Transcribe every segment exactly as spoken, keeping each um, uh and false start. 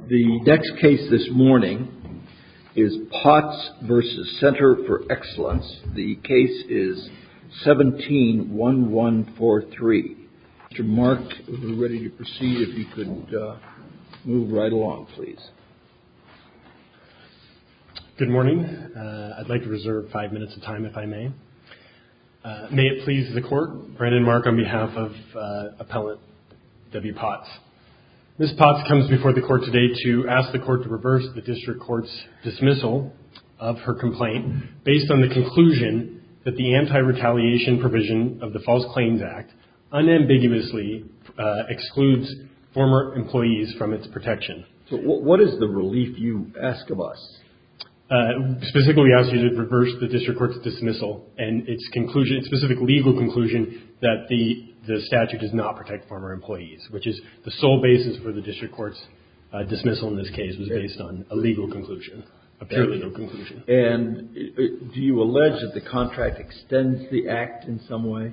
The next case this morning is Potts versus Center for Excellence. The case is seventeen one one four three. Mister Mark, if we're ready to proceed, if you could uh, move right along, please. Good morning. Uh, I'd like to reserve five minutes of time, if I may. Uh, may it please the Court, Brandon Mark on behalf of uh, Appellant W. Potts. Miz Potts comes before the Court today to ask the Court to reverse the District Court's dismissal of her complaint based on the conclusion that the anti-retaliation provision of the False Claims Act unambiguously uh, excludes former employees from its protection. So what is the relief you ask of us? Uh, specifically, we ask you to reverse the District Court's dismissal and its conclusion, its specific legal conclusion that the the statute does not protect former employees, which is the sole basis for the District Court's uh, dismissal in this case was based on a legal conclusion, a pure legal conclusion. And do you allege that the contract extends the Act in some way?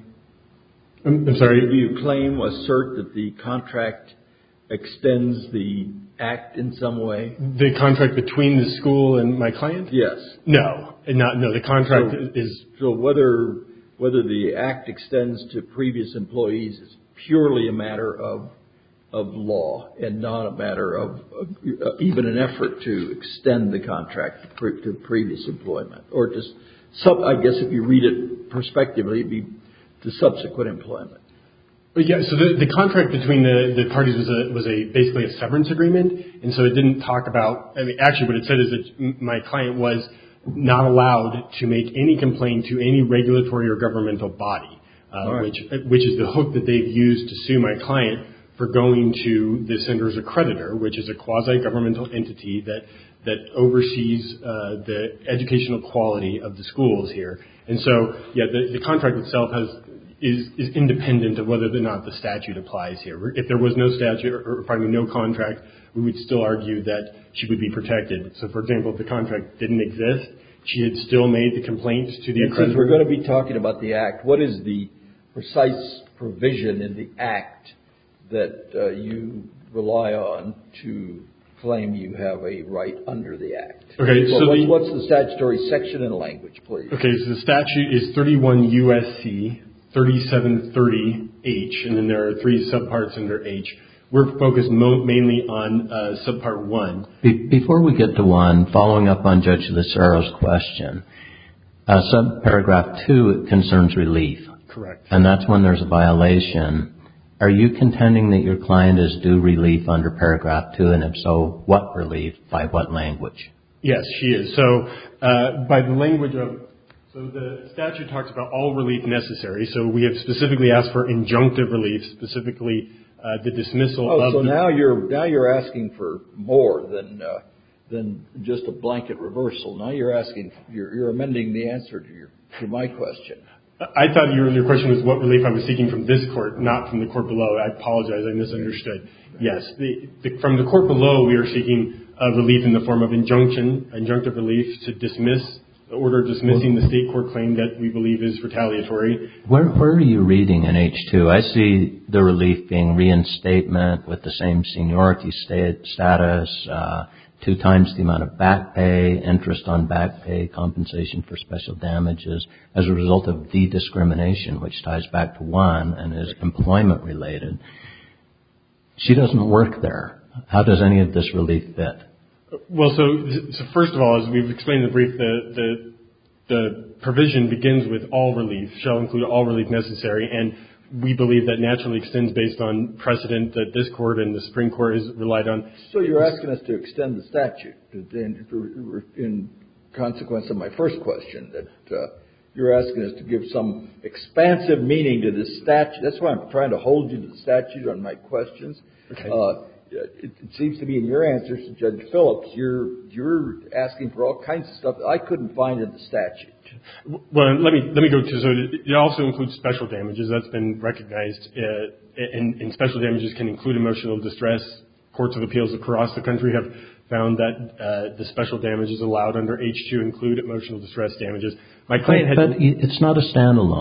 I'm, I'm sorry? Do you claim, assert that the contract extends the Act in some way? The contract between the school and my client? Yes. No, not no. The contract so, is so whether whether the Act extends to previous employees is purely a matter of of law and not a matter of, of uh, even an effort to extend the contract to, pre, to previous employment, or just sub. I guess if you read it prospectively, it'd be to subsequent employment. Yeah, so the, the contract between the, the parties was a was a basically a severance agreement, and so it didn't talk about. I mean, actually, what it said is that my client was not allowed to make any complaint to any regulatory or governmental body, uh, right. which which is the hook that they've used to sue my client for going to the center's accreditor, which is a quasi-governmental entity that that oversees uh, the educational quality of the schools here. And so, yeah, the, the contract itself has. Is, is independent of whether or not the statute applies here. If there was no statute or, or pardon me, no contract, we would still argue that she would be protected. So, for example, if the contract didn't exist, she had still made the complaint to the accreditor. Since we're going to be talking about the Act, what is the precise provision in the Act that uh, you rely on to claim you have a right under the Act? Okay, well, so what's, the, what's the statutory section and language, please? Okay, so the statute is thirty-one U S C thirty-seven thirty H, and then there are three subparts under H. We're focused mo- mainly on uh, subpart one. Be- before we get to one, following up on Judge Lucero's question, uh, subparagraph two concerns relief. Correct. And that's when there's a violation. Are you contending that your client is due relief under paragraph two, and if so, what relief, by what language? Yes, she is. So uh, by the language of So the statute talks about all relief necessary. So we have specifically asked for injunctive relief, specifically uh, the dismissal oh, of. So the now you're now you're asking for more than uh, than just a blanket reversal. Now you're asking you're, you're amending the answer to your to my question. I thought your your question was what relief I was seeking from this court, not from the court below. I apologize, I misunderstood. Yes, the, the, from the court below, we are seeking uh, relief in the form of injunction, injunctive relief to dismiss. The order dismissing the state court claim that we believe is retaliatory. Where, where are you reading in H two? I see the relief being reinstatement with the same seniority state, status, uh, two times the amount of back pay, interest on back pay, compensation for special damages as a result of de-discrimination, which ties back to one and is employment related. She doesn't work there. How does any of this relief fit? Well, so, so first of all, as we've explained in the brief, the, the the provision begins with all relief, shall include all relief necessary, and we believe that naturally extends based on precedent that this court and the Supreme Court has relied on. So you're asking us to extend the statute in, in consequence of my first question, that uh, you're asking us to give some expansive meaning to this statute. That's why I'm trying to hold you to the statute on my questions. Okay. Uh, It, it seems to be in your answers to Judge Phillips, you're you're asking for all kinds of stuff that I couldn't find in the statute. Well, let me let me go to so it also includes special damages. That's been recognized, uh, and, and special damages can include emotional distress. Courts of appeals across the country have found that uh, the special damages allowed under H two include emotional distress damages. My client but, had, but it's not a standalone.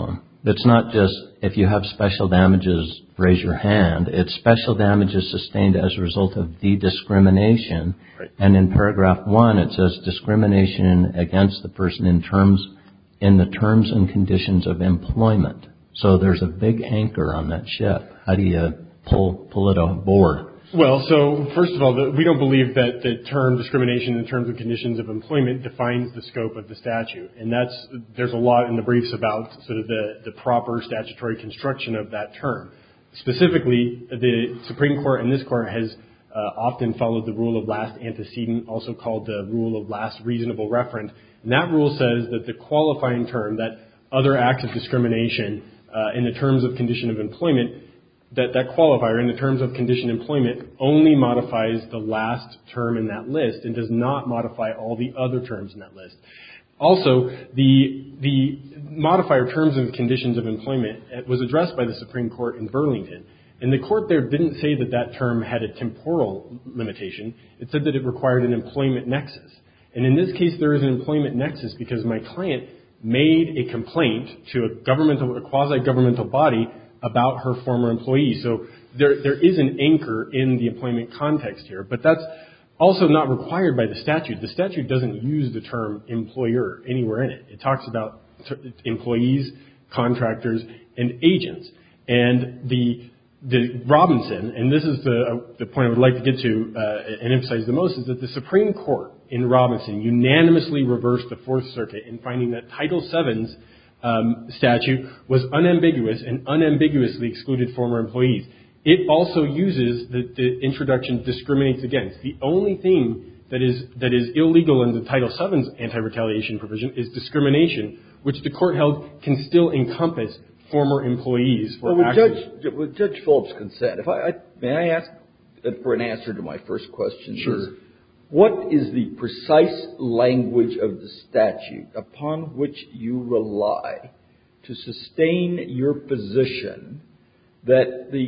It's not just if you have special damages, raise your hand. It's special damages sustained as a result of the discrimination. Right. And in paragraph one, it says discrimination against the person in terms in the terms and conditions of employment. So there's a big anchor on that ship. How do you pull pull it aboard? Well, so first of all, the, we don't believe that the term discrimination in terms and conditions of employment defines the scope of the statute. And that's, there's a lot in the briefs about sort of the, the proper statutory construction of that term. Specifically, the Supreme Court and this Court has uh, often followed the rule of last antecedent, also called the rule of last reasonable referent. And that rule says that the qualifying term, that other acts of discrimination uh, in the terms of condition of employment, that that qualifier in the terms of condition employment only modifies the last term in that list and does not modify all the other terms in that list. Also, the the modifier terms and conditions of employment was addressed by the Supreme Court in Burlington. And the court there didn't say that that term had a temporal limitation. It said that it required an employment nexus. And in this case, there is an employment nexus because my client made a complaint to a governmental, a quasi-governmental body about her former employee. So there there is an anchor in the employment context here, but that's also not required by the statute. The statute doesn't use the term employer anywhere in it. It talks about t- employees, contractors, and agents. And the the Robinson, and this is the uh, the point I would like to get to uh, and emphasize the most, is that the Supreme Court in Robinson unanimously reversed the Fourth Circuit in finding that Title seven's Um, statute was unambiguous and unambiguously excluded former employees. It also uses the, the introduction discriminates against. The only thing that is that is illegal under Title seven's anti-retaliation provision is discrimination, which the court held can still encompass former employees. For well, with Judge, with Judge Phillips' consent, if I, I may I ask for an answer to my first question? Sure. Is, what is the precise language of the statute upon which you rely to sustain your position that the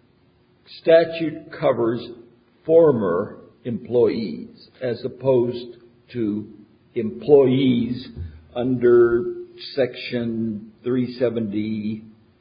statute covers former employees as opposed to employees under Section three seventy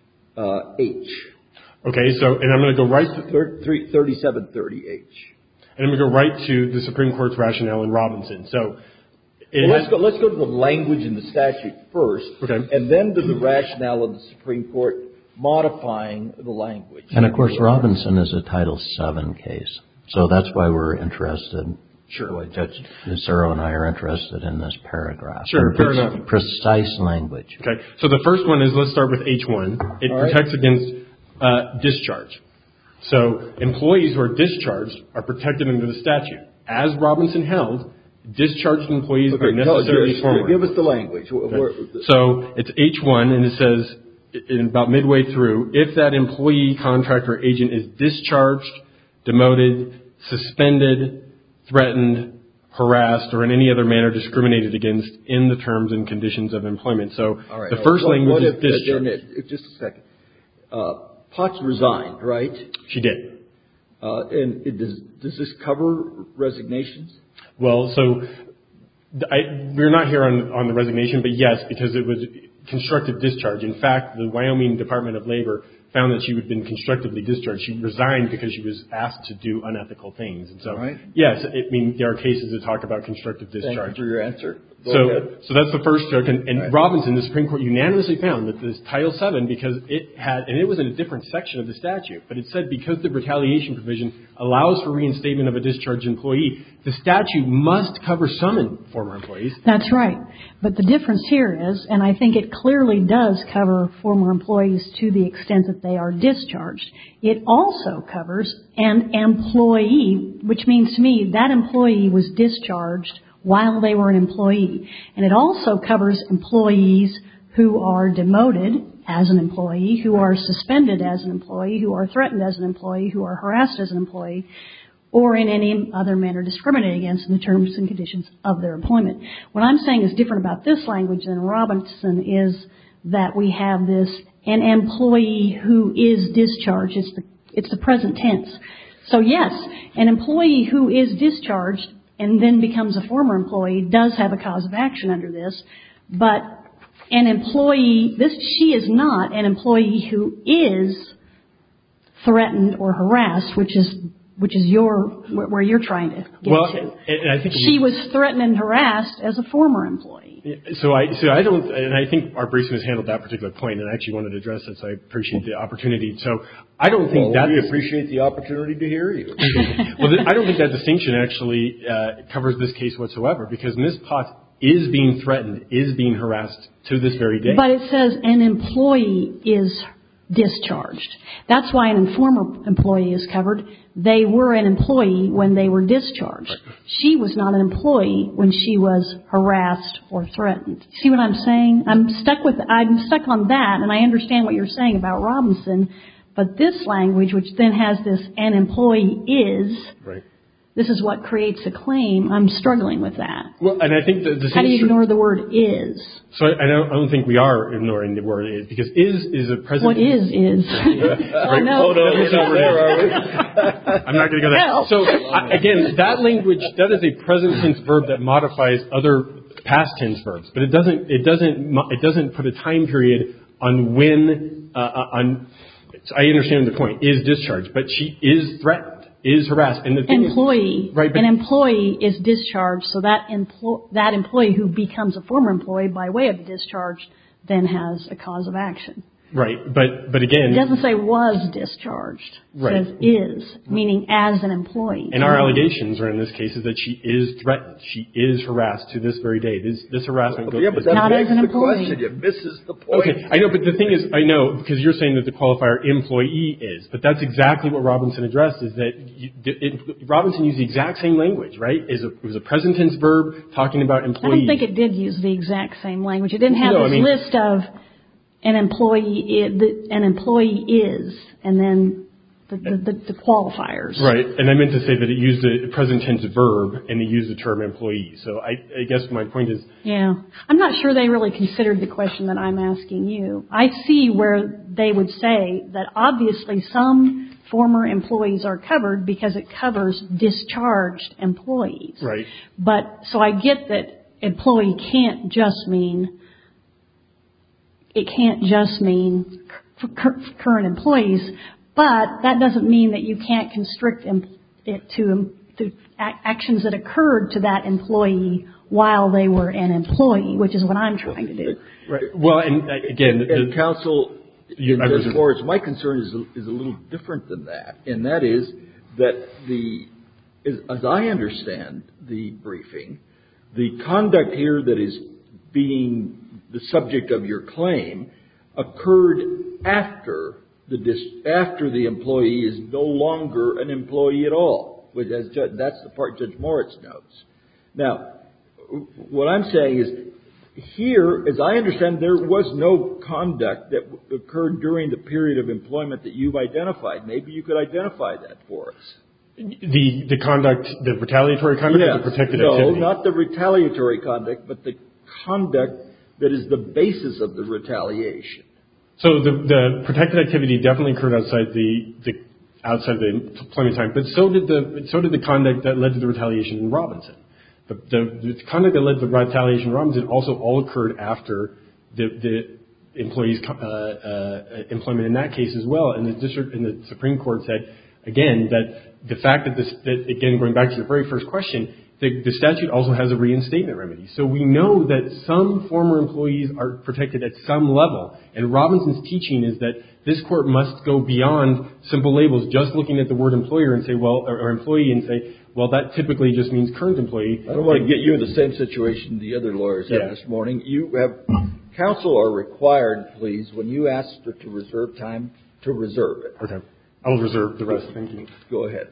H? Okay, so, and I'm going to go right to thirty-seven thirty H. And I'm going to go right to the Supreme Court's rationale in Robinson. So, well, let's go. Let's go to the language in the statute first, okay, and then to the rationale of the Supreme Court modifying the language. And of course, Robinson is a Title seven case, so that's why we're interested. Sure. Why Judge Lucero and I are interested in this paragraph. Sure, fair enough. Precise language. Okay. So the first one is, let's start with H one. It All protects right. against uh, discharge. So employees who are discharged are protected under the statute. As Robinson held, discharged employees okay, are necessarily just, former. Give us the language. Okay. So it's H one, and it says in about midway through, if that employee, contractor, or agent is discharged, demoted, suspended, threatened, harassed, or in any other manner discriminated against in the terms and conditions of employment. So right. the first what, language what is if, discharge. It, just a second. Uh, Potts resigned, right? She did. Uh, and it does, does this cover resignations? Well, so I, we're not here on, on the resignation, but yes, because it was constructive discharge. In fact, the Wyoming Department of Labor found that she had been constructively discharged. She resigned because she was asked to do unethical things. And so, right. yes, I mean, there are cases that talk about constructive discharge. Thank you for your answer. Go so, ahead. so that's the first joke. And, and right. Robinson, the Supreme Court unanimously found that this Title seven, because it had, and it was in a different section of the statute, but it said because the retaliation provision allows for reinstatement of a discharged employee, the statute must cover some former employees. That's right. But the difference here is, and I think it clearly does cover former employees to the extent that they are discharged, it also covers an employee, which means to me that employee was discharged while they were an employee. And it also covers employees who are demoted as an employee, who are suspended as an employee, who are threatened as an employee, who are harassed as an employee, or in any other manner discriminated against in the terms and conditions of their employment. What I'm saying is different about this language than Robinson is that we have this, an employee who is discharged. It's the, it's the present tense. So yes, an employee who is discharged and then becomes a former employee does have a cause of action under this, but an employee, this, she is not an employee who is threatened or harassed, which is, which is your, where you're trying to get well, to. And I think she was threatened and harassed as a former employee. So I, so I don't, and I think our briefing has handled that particular point, and I actually wanted to address it, so I appreciate the opportunity. So I don't think well, that... we appreciate the opportunity to hear you. Well, I don't think that distinction actually uh, covers this case whatsoever, because Miz Potts is being threatened, is being harassed to this very day. But it says an employee is discharged. That's why an informer employee is covered. They were an employee when they were discharged. Right. She was not an employee when she was harassed or threatened. See what I'm saying? I'm stuck with, I'm stuck on that, and I understand what you're saying about Robinson, but this language, which then has this an employee is, right. This is what creates a claim. I'm struggling with that. Well, and I think the, the how do you ignore the word is? So I, I don't. I don't think we are ignoring the word is, because is is a present. What is is? Right? Oh no, oh, no we're not there, are we? I'm not going to go there. Help. So I, again, that language, that is a present tense verb that modifies other past tense verbs, but it doesn't. It doesn't. It doesn't put a time period on when. Uh, on. So I understand the point. Is discharged, but she is threatened. Is harassed, and the thing employee, is, right, an employee is discharged, so that empl- that employee who becomes a former employee by way of the discharge then has a cause of action. Right, but but again, it doesn't say was discharged. It right. says is, meaning as an employee. And our allegations are in this case is that she is threatened. She is harassed to this very day. This this harassment well, goes. Yeah, but that not begs as an the employee. question. It misses the point. Okay, I know, but the thing is, I know because you're saying that the qualifier employee is, but that's exactly what Robinson addressed. Is that you, it, Robinson used the exact same language, right? Is a, it was a present tense verb talking about employee. I don't think it did use the exact same language. It didn't have no, this I mean, list of an employee. An employee is, and then the, the, the, the qualifiers. Right, and I meant to say that it used a present tense verb and it used the term employee. So I, I guess my point is... Yeah. I'm not sure they really considered the question that I'm asking you. I see where they would say that obviously some former employees are covered because it covers discharged employees. Right. But, so I get that employee can't just mean, it can't just mean current employees, but that doesn't mean that you can't constrict it to, to actions that occurred to that employee while they were an employee, which is what I'm trying to do. Right. Well, and again, and the, counsel, you, in Judge Morris, my concern is is a little different than that, and that is that the, as, as I understand the briefing, the conduct here that is being the subject of your claim occurred after the dis- after the employee is no longer an employee at all. Which as Judge, that's the part Judge Moritz notes. Now, what I'm saying is, here, as I understand, there was no conduct that occurred during the period of employment that you've identified. Maybe you could identify that for us. The the conduct, the retaliatory conduct, yes. or the protected no, activity? No, not the retaliatory conduct, but the conduct that is the basis of the retaliation. So the the protected activity definitely occurred outside the, the outside the employment time, but so did the so did the conduct that led to the retaliation in Robinson. The, the, the conduct that led to the retaliation in Robinson also all occurred after the, the employee's uh, uh, employment in that case as well. And the district and the Supreme Court said again that the fact that this that again going back to your very first question, the, the statute also has a reinstatement remedy. So we know that some former employees are protected at some level. And Robinson's teaching is that this court must go beyond simple labels, just looking at the word employer and say, well, or, or employee and say, well, that typically just means current employee. I don't want to get you in the same situation the other lawyers yeah. have this morning. You have, counsel are required, please, when you ask to reserve time, to reserve it. Okay. I'll reserve the rest. Thank you. Go ahead.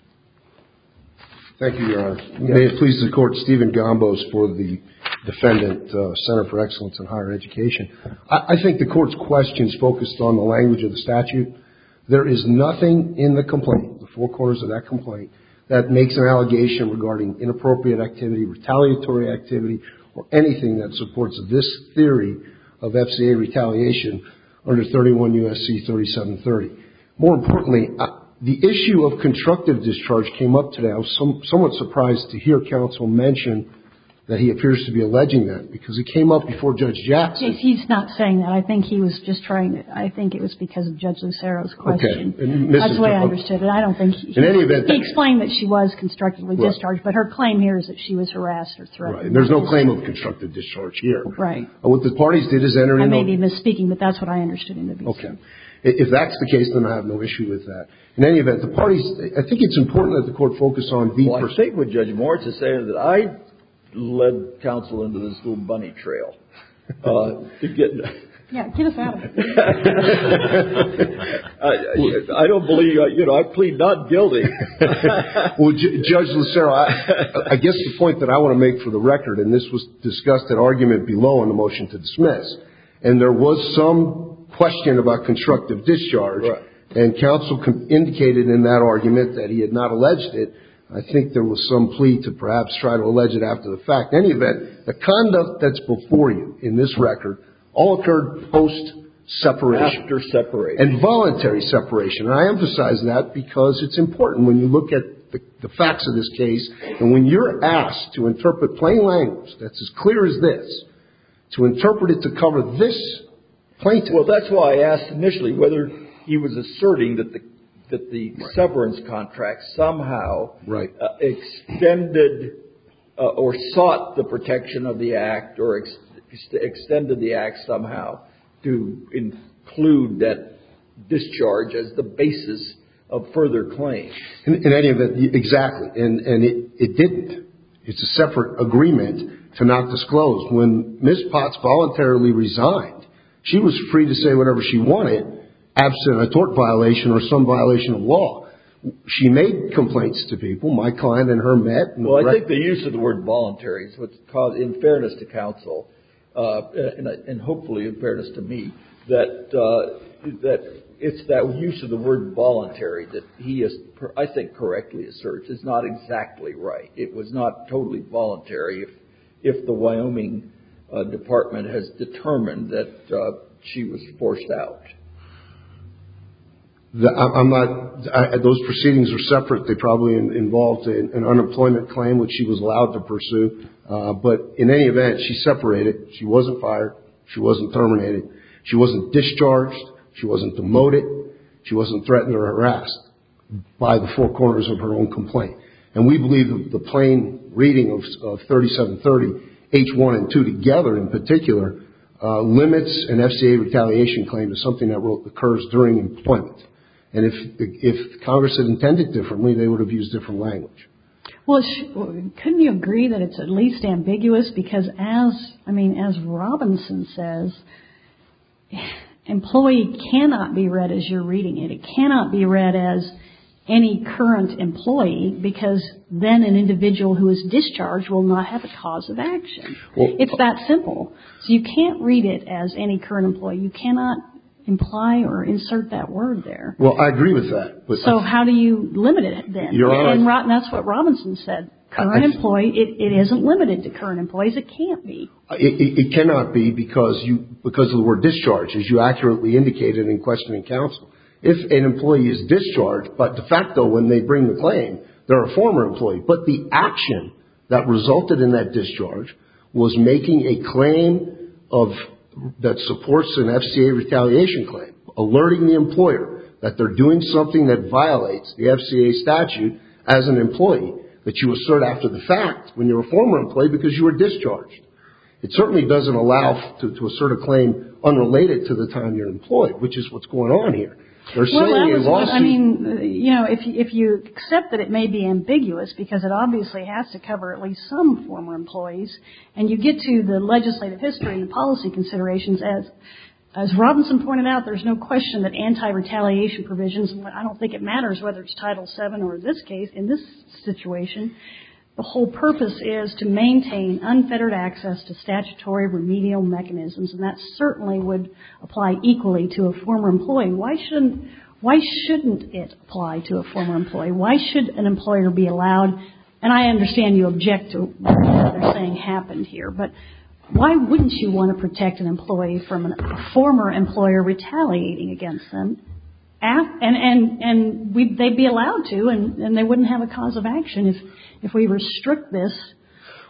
Thank you, Your Honor. May it please the Court, Stephen Gombos for the defendant, uh, Center for Excellence in Higher Education. I, I think the Court's questions focused on the language of the statute. There is nothing in the complaint, the four corners of that complaint, that makes an allegation regarding inappropriate activity, retaliatory activity, or anything that supports this theory of F C A retaliation under thirty-one U S C thirty-seven thirty. More importantly, uh, the issue of constructive discharge came up today. I was some, somewhat surprised to hear counsel mention that he appears to be alleging that, because it came up before Judge Jackson. He's not saying that. I think he was just trying to, I think it was because of Judge Lucero's question. Okay. And That's the way I understood it. I don't think he, in any event, he explained that she was constructively right. discharged, but her claim here is that she was harassed or threatened. Right. And there's no claim of constructive discharge here. Right. Uh, what the parties did is enter I into... may be misspeaking, but that's what I understood him to be. Okay. If that's the case, then I have no issue with that. In any event, the parties, I think it's important that the court focus on the... Well, I think what Judge Moritz is saying is that I led counsel into this little bunny trail uh, to get... Yeah, get us out of it. I, I don't believe, you know, I plead not guilty. Well, J- Judge Lucero, I, I guess the point that I want to make for the record, and this was discussed at argument below in the motion to dismiss, and there was some question about constructive discharge, right. and counsel com- indicated in that argument that he had not alleged it. I think there was some plea to perhaps try to allege it after the fact. In any event, the conduct that's before you in this record all occurred post-separation. After separation. And voluntary separation. And I emphasize that because it's important when you look at the, the facts of this case, and when you're asked to interpret plain language that's as clear as this, to interpret it to cover this plaintiff. Well, that's why I asked initially whether he was asserting that the that the right. severance contract somehow right. uh, extended uh, or sought the protection of the act or ex- extended the act somehow to include that discharge as the basis of further claims. In, in any event, exactly. And, and it, it didn't. It's a separate agreement to not disclose. When Miz Potts voluntarily resigned, she was free to say whatever she wanted, absent a tort violation or some violation of law. She made complaints to people. My client and her met. And well, I think the use of the word voluntary is what's caused, in fairness to counsel, uh, and, and hopefully in fairness to me, that uh, that it's that use of the word voluntary that he is, I think, correctly asserts is not exactly right. It was not totally voluntary if if the Wyoming uh, Department has determined that uh, she was forced out. The, I'm not. I, those proceedings are separate. They probably in, involved an, an unemployment claim, which she was allowed to pursue. Uh, but in any event, she separated. She wasn't fired. She wasn't terminated. She wasn't discharged. She wasn't demoted. She wasn't threatened or harassed by the four corners of her own complaint. And we believe the, the plain reading of, of thirty-seven thirty, H one and two together, in particular, uh, limits an F C A retaliation claim to something that occurs during employment. And if if Congress had intended differently, they would have used different language. Well, sh- couldn't you agree that it's at least ambiguous? Because as, I mean, as Robinson says, employee cannot be read as you're reading it. It cannot be read as any current employee, because then an individual who is discharged will not have a cause of action. Well, it's that simple. So you can't read it as any current employee. You cannot imply or insert that word there. Well, I agree with that. But so how do you limit it then? Your Honor, and Ro- that's what Robinson said. Current I, employee, it, it isn't limited to current employees. It can't be. It, it, it cannot be because you because of the word discharge, as you accurately indicated in questioning counsel. If an employee is discharged, but de facto when they bring the claim, they're a former employee. But the action that resulted in that discharge was making a claim of that supports an F C A retaliation claim, alerting the employer that they're doing something that violates the F C A statute as an employee that you assert after the fact when you're a former employee because you were discharged. It certainly doesn't allow to, to assert a claim unrelated to the time you're employed, which is what's going on here. They're well, saying that was a lawsuit. What, I mean, you know, if if you accept that it may be ambiguous because it obviously has to cover at least some former employees, and you get to the legislative history and the policy considerations, as as Robinson pointed out, there's no question that anti-retaliation provisions, and I don't think it matters whether it's Title seven or this case, in this situation, the whole purpose is to maintain unfettered access to statutory remedial mechanisms, and that certainly would apply equally to a former employee. Why shouldn't why shouldn't it apply to a former employee? Why should an employer be allowed? And I understand you object to what they're saying happened here, but why wouldn't you want to protect an employee from an, a former employer retaliating against them? And and and we, they'd be allowed to, and, and they wouldn't have a cause of action if if we restrict this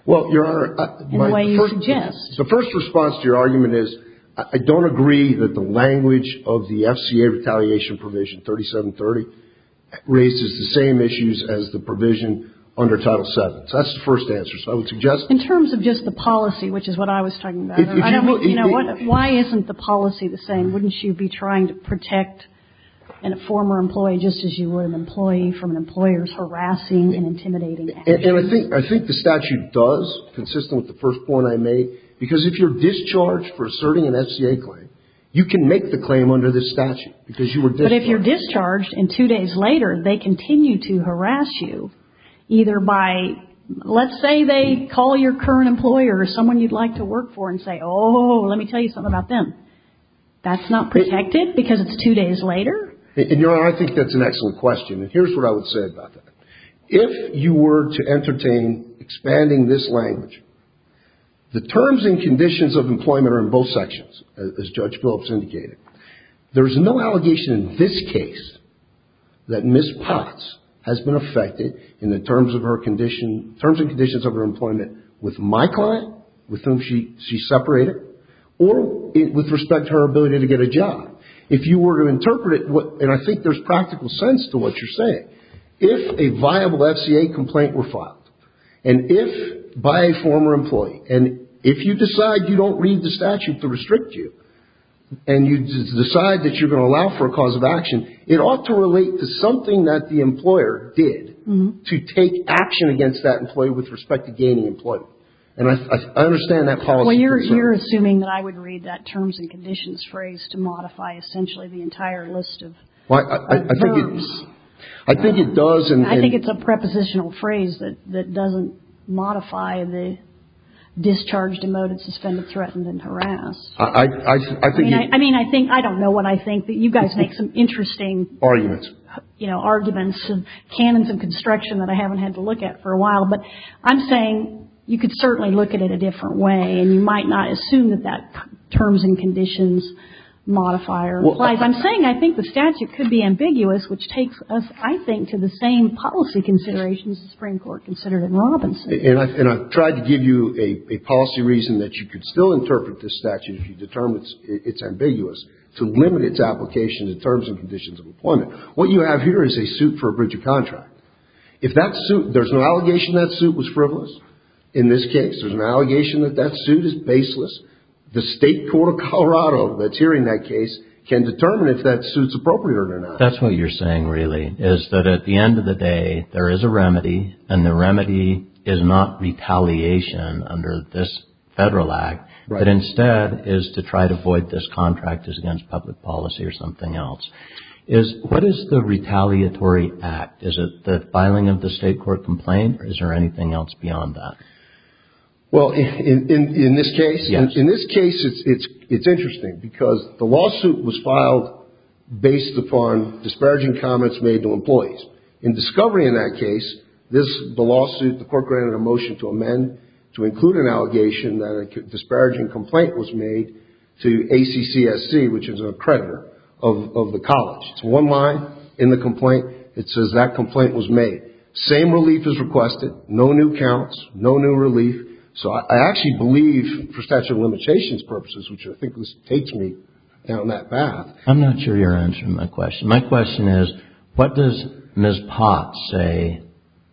Well, Your Honor, uh, in the way you first, suggest. The first response to your argument is I don't agree that the language of the F C A retaliation provision thirty-seven thirty raises the same issues as the provision under Title seven. So that's the first answer. So I would suggest... In terms of just the policy, which is what I was talking about, If- if I you don't look- mean, you know, it- what, why isn't the policy the same? Wouldn't you be trying to protect a former employee just as you would an employee from an employer's harassing and intimidating actions? And, and I think I think the statute does, consistent with the first point I made, because if you're discharged for asserting an F C A claim, you can make the claim under this statute because you were discharged. But if you're discharged and two days later they continue to harass you, either by, let's say they call your current employer or someone you'd like to work for and say, oh, let me tell you something about them. That's not protected because it's two days later? And, Your Honor, I think that's an excellent question. And here's what I would say about that. If you were to entertain expanding this language, the terms and conditions of employment are in both sections, as Judge Phillips indicated. There's no allegation in this case that Miz Potts has been affected in the terms of her condition, terms and conditions of her employment with my client, with whom she, she separated, or it, with respect to her ability to get a job. If you were to interpret it, what, and I think there's practical sense to what you're saying, if a viable F C A complaint were filed, and if by a former employee, and if you decide you don't read the statute to restrict you, and you decide that you're going to allow for a cause of action, it ought to relate to something that the employer did mm-hmm. to take action against that employee with respect to gaining employment. And I, I understand that policy. Well, you're, concern. you're assuming that I would read that terms and conditions phrase to modify essentially the entire list of, well, I, I, of I think verbs. It, I think it does. And, I and think it's a prepositional phrase that, that doesn't modify the discharged, demoted, suspended, threatened, and harassed. I, I, I think. I mean, I, I mean, I think I don't know what I think. That you guys make some interesting arguments, you know, arguments and canons of construction that I haven't had to look at for a while. But I'm saying you could certainly look at it a different way, and you might not assume that that terms and conditions modifier well, applies. I'm saying I think the statute could be ambiguous, which takes us, I think, to the same policy considerations the Supreme Court considered in Robinson. And, I, and I've tried to give you a, a policy reason that you could still interpret this statute if you determine it's, it's ambiguous, to limit its application to terms and conditions of employment. What you have here is a suit for a breach of contract. If that suit, there's no allegation that suit was frivolous. In this case, there's an allegation that that suit is baseless. The state court of Colorado that's hearing that case can determine if that suit's appropriate or not. That's what you're saying, really, is that at the end of the day, there is a remedy, and the remedy is not retaliation under this federal act, right. But instead is to try to void this contract as against public policy or something else. Is what is the retaliatory act? Is it the filing of the state court complaint, or is there anything else beyond that? Well, in, in, in this case, yes. in, in this case, it's, it's, it's interesting because the lawsuit was filed based upon disparaging comments made to employees. In discovery in that case, this, the lawsuit, the court granted a motion to amend to include an allegation that a disparaging complaint was made to A C C S C, which is an accreditor of, of the college. It's one line in the complaint. It says that complaint was made. Same relief is requested, no new counts, no new relief. So I actually believe, for statute of limitations purposes, which I think this takes me down that path. I'm not sure you're answering my question. My question is, what does Miz Potts say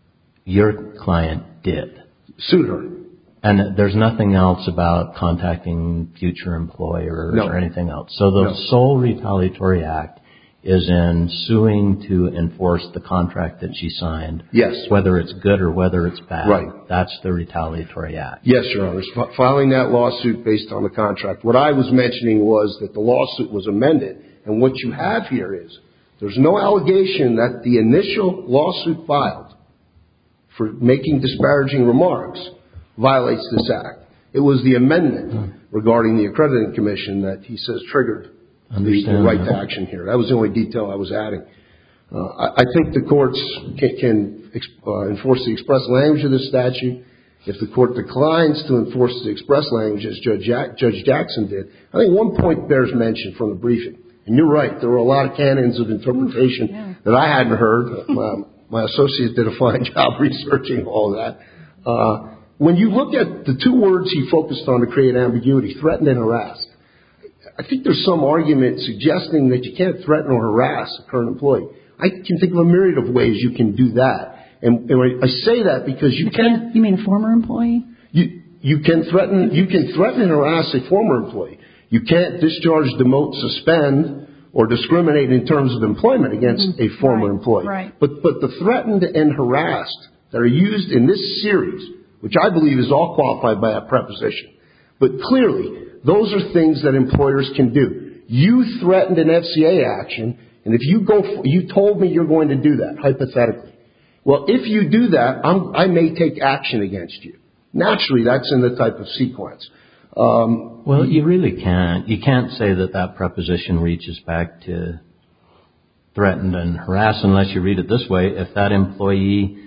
your client did? Sued her. And there's nothing else about contacting future employers no. or anything else. So the no. sole retaliatory act is in suing to enforce the contract that she signed. Yes. Whether it's good or whether it's bad. Right. That's the retaliatory act. Yes, Your Honor. F- filing that lawsuit based on the contract. What I was mentioning was that the lawsuit was amended. And what you have here is there's no allegation that the initial lawsuit filed for making disparaging remarks violates this act. It was the amendment mm. regarding the accrediting commission that he says triggered the, the right to action here. That was the only detail I was adding. Uh, I, I think the courts can, can uh, enforce the express language of this statute. If the court declines to enforce the express language, as Judge, Jack, Judge Jackson did, I think one point bears mention from the briefing. And you're right, there were a lot of canons of interpretation yeah. that I hadn't heard. My, my associate did a fine job researching all that. Uh, when you look at the two words he focused on to create ambiguity, threatened and harassed, I think there's some argument suggesting that you can't threaten or harass a current employee. I can think of a myriad of ways you can do that. And, and I say that because you, you can... can... You mean a former employee? You, you can threaten you can threaten and harass a former employee. You can't discharge, demote, suspend, or discriminate in terms of employment against mm-hmm. a former right. employee. Right. But but the threatened and harassed that are used in this series, which I believe is all qualified by that preposition, but clearly those are things that employers can do. You threatened an F C A action, and if you go, for, you told me you're going to do that, hypothetically. Well, if you do that, I'm, I may take action against you. Naturally, that's in the type of sequence. Um, well, you really can't. You can't say that that preposition reaches back to threatened and harassed unless you read it this way. If that employee,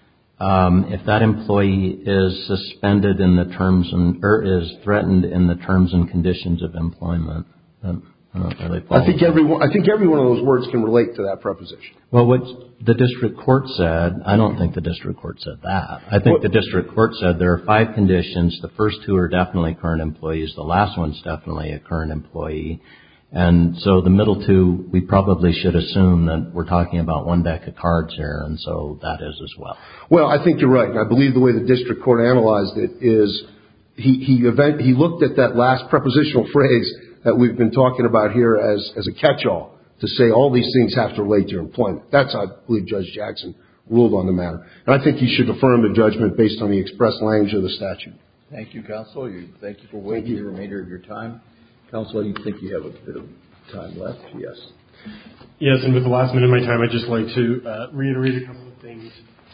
um, if that employee is suspended in the terms and or is threatened in the terms and conditions of employment, then I don't really follow. I think every I think every one of those words can relate to that preposition. Well, what the district court said, I don't think the district court said that. I think the district court said there are five conditions. The first two are definitely current employees. The last one's definitely a current employee. And so the middle two, we probably should assume that we're talking about one deck of cards here, and so that is as well. Well, I think you're right. And I believe the way the district court analyzed it is he he, event, he looked at that last prepositional phrase that we've been talking about here as, as a catch-all to say all these things have to relate to your employment. That's how I believe Judge Jackson ruled on the matter. And I think you should affirm the judgment based on the express language of the statute. Thank you, Counsel. You, thank you for waiting the remainder of your time. Counsel, you think you have a bit of time left? Yes. Yes, and with the last minute of my time, I'd just like to uh, reiterate a couple of things.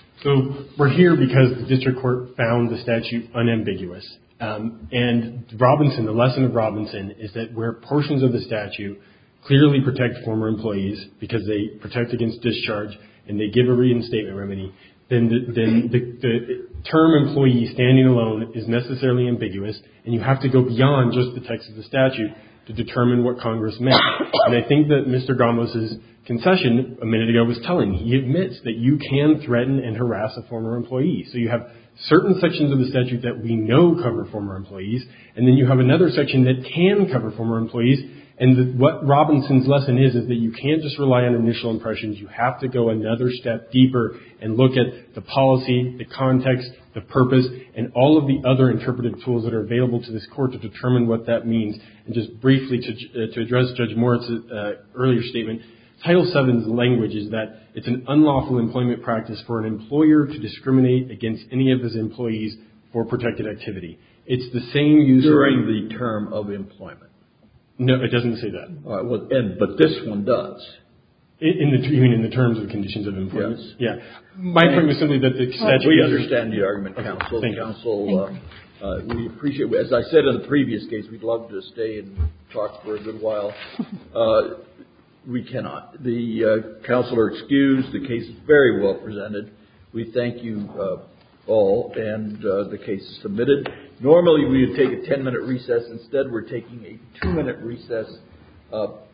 So we're here because the district court found the statute unambiguous. Um, and Robinson, the lesson of Robinson is that where portions of the statute clearly protect former employees because they protect against discharge and they give a reinstatement remedy, then the, then the, the term employee standing alone is necessarily ambiguous, and you have to go beyond just the text of the statute to determine what Congress meant. And I think that Mister Gambos' concession a minute ago was telling. He admits that you can threaten and harass a former employee. So you have certain sections of the statute that we know cover former employees, and then you have another section that can cover former employees. And the, what Robinson's lesson is, is that you can't just rely on initial impressions. You have to go another step deeper and look at the policy, the context, the purpose, and all of the other interpretive tools that are available to this court to determine what that means. And just briefly to, uh, to address Judge Moritz's uh, earlier statement, Title seven's language is that it's an unlawful employment practice for an employer to discriminate against any of his employees for protected activity. It's the same use during the term of employment. No, it doesn't say that. All right, well, and, but this one does. In, in the you mean in the terms and conditions of employment? Yes. Yeah. My point was simply that the statute. We understand the argument, Counsel. Thank Counsel, uh, uh, we appreciate. As I said in the previous case, we'd love to stay and talk for a good while. Uh, we cannot. The uh, counsel are excused. The case is very well presented. We thank you uh, all, and uh, the case is submitted. Normally, we would take a ten-minute recess. Instead, we're taking a two-minute recess. Uh,